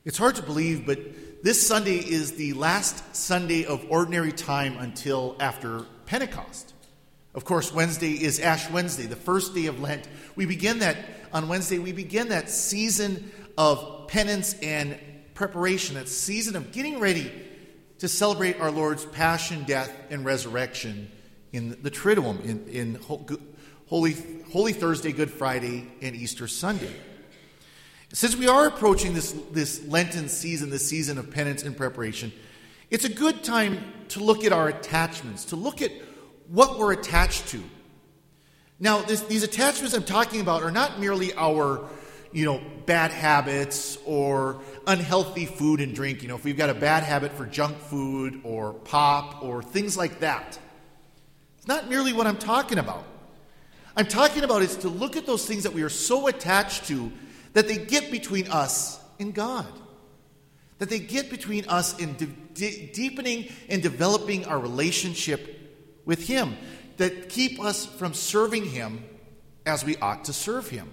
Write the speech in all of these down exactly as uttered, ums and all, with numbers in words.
It's hard to believe, but this Sunday is the last Sunday of ordinary time until after Pentecost. Of course, Wednesday is Ash Wednesday, the first day of Lent. We begin that, on Wednesday, we begin that season of penance and preparation, that season of getting ready to celebrate our Lord's passion, death, and resurrection in the Triduum, in, in Holy, Holy Thursday, Good Friday, and Easter Sunday. Since we are approaching this, this Lenten season, this season of penance and preparation, it's a good time to look at our attachments, to look at what we're attached to. Now, this, these attachments I'm talking about are not merely our, you know, bad habits or unhealthy food and drink. You know, if we've got a bad habit for junk food or pop or things like that. It's not merely what I'm talking about. I'm talking about is to look at those things that we are so attached to that they get between us and God. That they get between us in de- de- deepening and developing our relationship with Him. That keep us from serving Him as we ought to serve Him.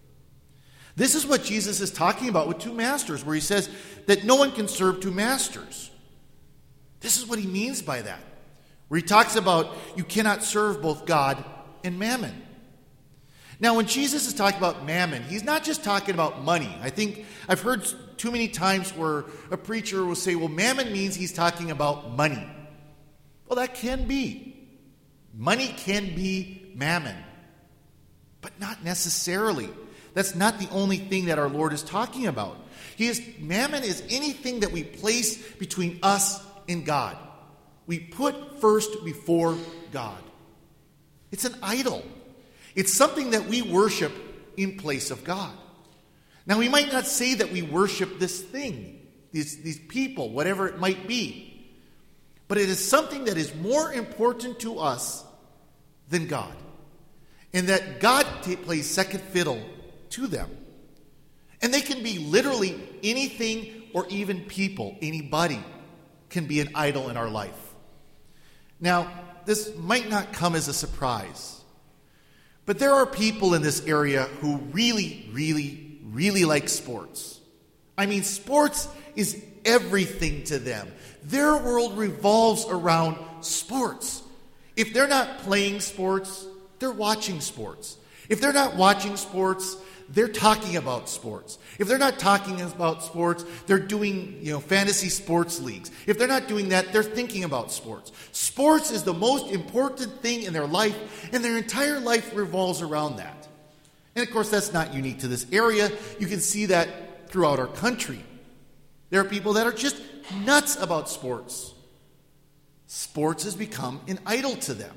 This is what Jesus is talking about with two masters, where He says that no one can serve two masters. This is what He means by that. Where He talks about you cannot serve both God and mammon. Now, when Jesus is talking about mammon, He's not just talking about money. I think I've heard too many times where a preacher will say, well, mammon means he's talking about money. Well, that can be. Money can be mammon, but not necessarily. That's not the only thing that our Lord is talking about. He is, mammon is anything that we place between us and God. We put first before God. It's an idol. It's something that we worship in place of God. Now, we might not say that we worship this thing, these, these people, whatever it might be. But it is something that is more important to us than God. And that God t- plays second fiddle to them. And they can be literally anything or even people. Anybody can be an idol in our life. Now, this might not come as a surprise. But there are people in this area who really, really, really like sports. I mean, sports is everything to them. Their world revolves around sports. If they're not playing sports, they're watching sports. If they're not watching sports, they're talking about sports. If they're not talking about sports, they're doing, you know, fantasy sports leagues. If they're not doing that, they're thinking about sports. Sports is the most important thing in their life, and their entire life revolves around that. And of course, that's not unique to this area. You can see that throughout our country. There are people that are just nuts about sports. Sports has become an idol to them.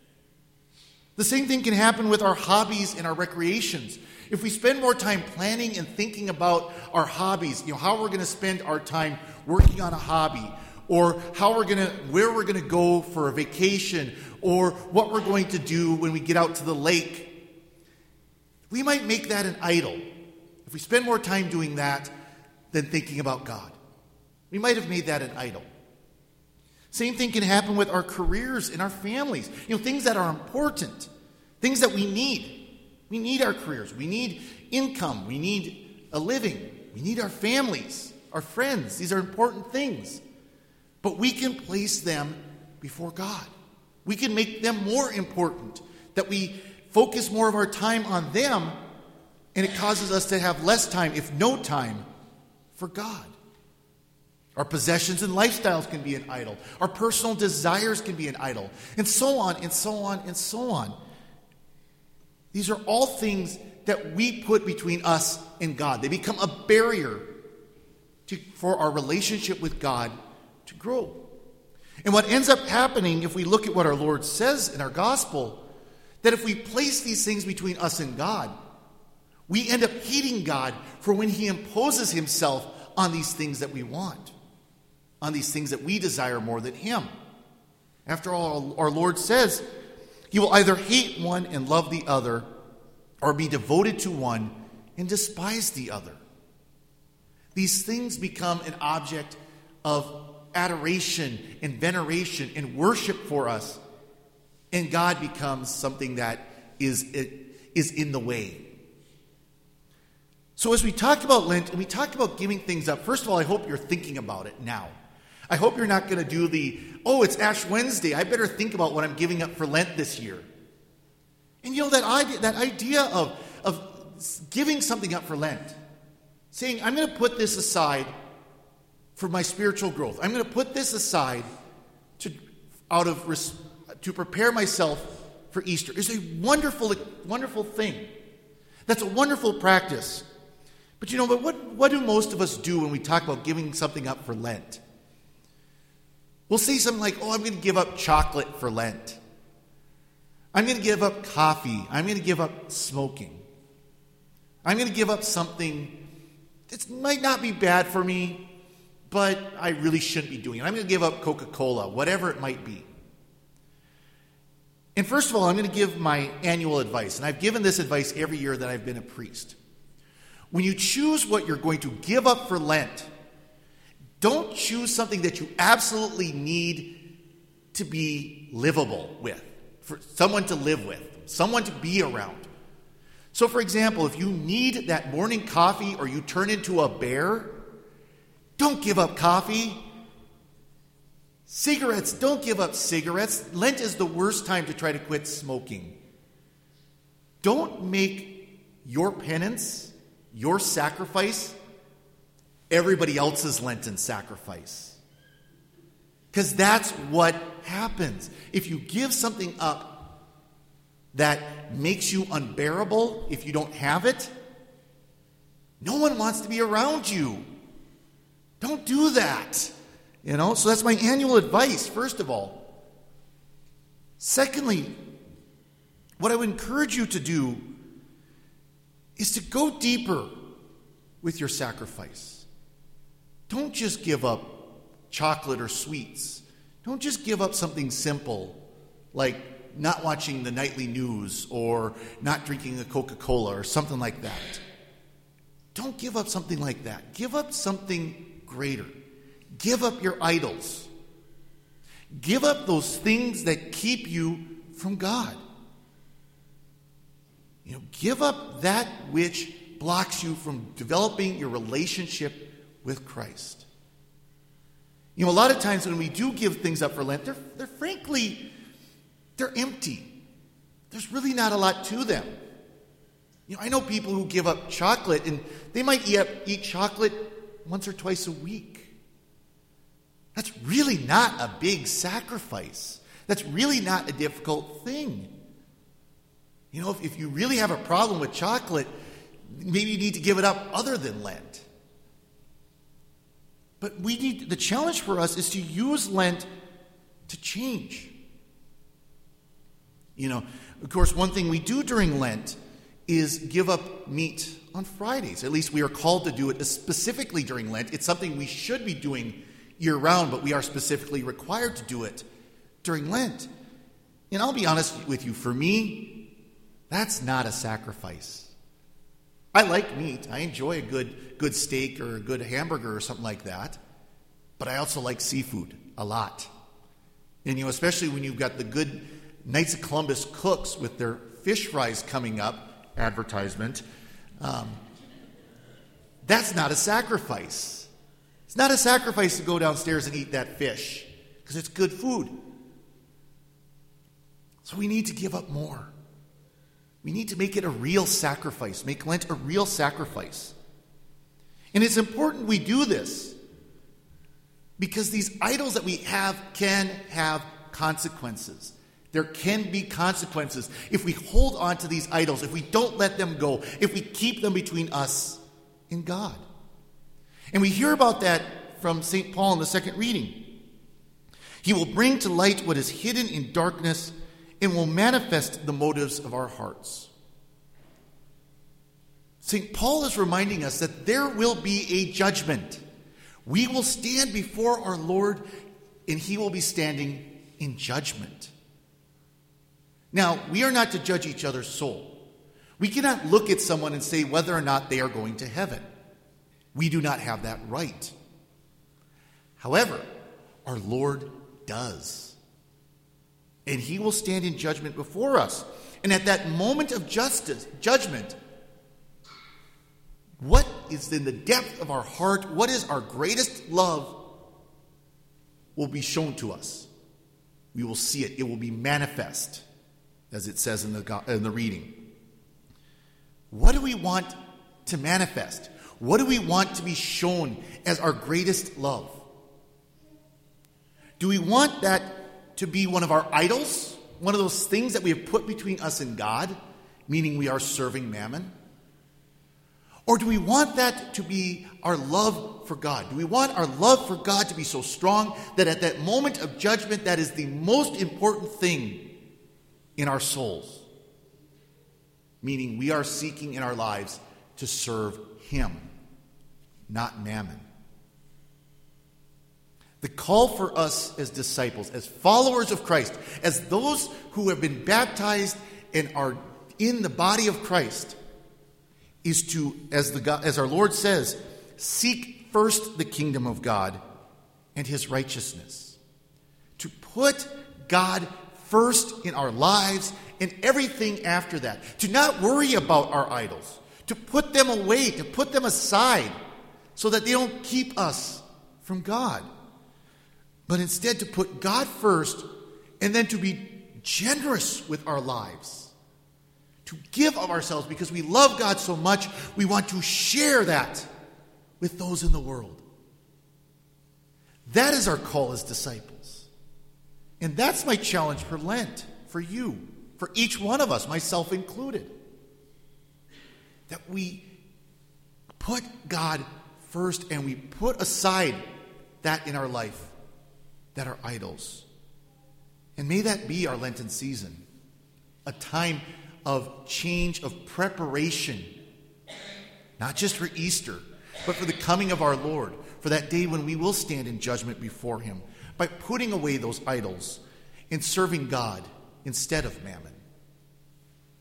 The same thing can happen with our hobbies and our recreations. If we spend more time planning and thinking about our hobbies, you know, how we're going to spend our time working on a hobby, or how we're going to, where we're going to go for a vacation, or what we're going to do when we get out to the lake, we might make that an idol. If we spend more time doing that than thinking about God, we might have made that an idol. Same thing can happen with our careers and our families. You know, things that are important, things that we need. We need our careers. We need income. We need a living. We need our families, our friends. These are important things. But we can place them before God. We can make them more important, that we focus more of our time on them, and it causes us to have less time, if no time, for God. Our possessions and lifestyles can be an idol. Our personal desires can be an idol. And so on, and so on, and so on. These are all things that we put between us and God. They become a barrier to, for our relationship with God to grow. And what ends up happening, if we look at what our Lord says in our gospel, that if we place these things between us and God, we end up hating God for when He imposes Himself on these things that we want, on these things that we desire more than Him. After all, our Lord says, He will either hate one and love the other, or be devoted to one and despise the other. These things become an object of adoration and veneration and worship for us, and God becomes something that is, is in the way. So as we talk about Lent and we talk about giving things up, first of all, I hope you're thinking about it now. I hope you're not going to do the, oh, it's Ash Wednesday, I better think about what I'm giving up for Lent this year. And you know, that idea, that idea of, of giving something up for Lent, saying, I'm going to put this aside for my spiritual growth. I'm going to put this aside to, out of, to prepare myself for Easter, is a wonderful, wonderful thing. That's a wonderful practice. But you know, but what, what do most of us do when we talk about giving something up for Lent? We'll say something like, oh, I'm going to give up chocolate for Lent. I'm going to give up coffee. I'm going to give up smoking. I'm going to give up something that might not be bad for me, but I really shouldn't be doing it. I'm going to give up Coca-Cola, whatever it might be. And first of all, I'm going to give my annual advice. And I've given this advice every year that I've been a priest. When you choose what you're going to give up for Lent, don't choose something that you absolutely need to be livable with, for someone to live with, someone to be around. So, for example, if you need that morning coffee or you turn into a bear, don't give up coffee. Cigarettes, don't give up cigarettes. Lent is the worst time to try to quit smoking. Don't make your penance, your sacrifice, everybody else's Lenten sacrifice. Because that's what happens. If you give something up that makes you unbearable, if you don't have it, no one wants to be around you. Don't do that. You know, so that's my annual advice, first of all. Secondly, what I would encourage you to do is to go deeper with your sacrifice. Don't just give up chocolate or sweets. Don't just give up something simple like not watching the nightly news or not drinking a Coca-Cola or something like that. Don't give up something like that. Give up something greater. Give up your idols. Give up those things that keep you from God. You know, give up that which blocks you from developing your relationship with Christ. You know, a lot of times when we do give things up for Lent, they're, they're frankly, they're empty. There's really not a lot to them. You know, I know people who give up chocolate, and they might eat, eat chocolate once or twice a week. That's really not a big sacrifice. That's really not a difficult thing. You know, if, if you really have a problem with chocolate, maybe you need to give it up other than Lent. But we need, the challenge for us is to use Lent to change. You know, of course, one thing we do during Lent is give up meat on Fridays. At least we are called to do it specifically during Lent. It's something we should be doing year-round, but we are specifically required to do it during Lent. And I'll be honest with you, for me, that's not a sacrifice. I like meat. I enjoy a good, good steak or a good hamburger or something like that. But I also like seafood a lot. And, you know, especially when you've got the good Knights of Columbus cooks with their fish fries coming up, advertisement, um, that's not a sacrifice. It's not a sacrifice to go downstairs and eat that fish because it's good food. So we need to give up more. We need to make it a real sacrifice, make Lent a real sacrifice. And it's important we do this because these idols that we have can have consequences. There can be consequences if we hold on to these idols, if we don't let them go, if we keep them between us and God. And we hear about that from Saint Paul in the second reading. He will bring to light what is hidden in darkness and will manifest the motives of our hearts. Saint Paul is reminding us that there will be a judgment. We will stand before our Lord and he will be standing in judgment. Now, we are not to judge each other's soul. We cannot look at someone and say whether or not they are going to heaven. We do not have that right. However, our Lord does. And he will stand in judgment before us. And at that moment of justice, judgment, what is in the depth of our heart, what is our greatest love, will be shown to us. We will see it. It will be manifest, as it says in the, in the reading. What do we want to manifest? What do we want to be shown as our greatest love? Do we want that to be one of our idols? One of those things that we have put between us and God, meaning we are serving mammon? Or do we want that to be our love for God? Do we want our love for God to be so strong that at that moment of judgment, that is the most important thing in our souls? Meaning we are seeking in our lives to serve Him, not mammon. The call for us as disciples, as followers of Christ, as those who have been baptized and are in the body of Christ, is to, as the God, as our Lord says, seek first the kingdom of God and His righteousness. To put God first in our lives and everything after that. To not worry about our idols. To put them away, to put them aside so that they don't keep us from God. But instead to put God first and then to be generous with our lives. To give of ourselves because we love God so much, we want to share that with those in the world. That is our call as disciples. And that's my challenge for Lent, for you, for each one of us, myself included. That we put God first and we put aside that in our life that are idols. And may that be our Lenten season, a time of change, of preparation, not just for Easter, but for the coming of our Lord, for that day when we will stand in judgment before Him, by putting away those idols and serving God instead of mammon.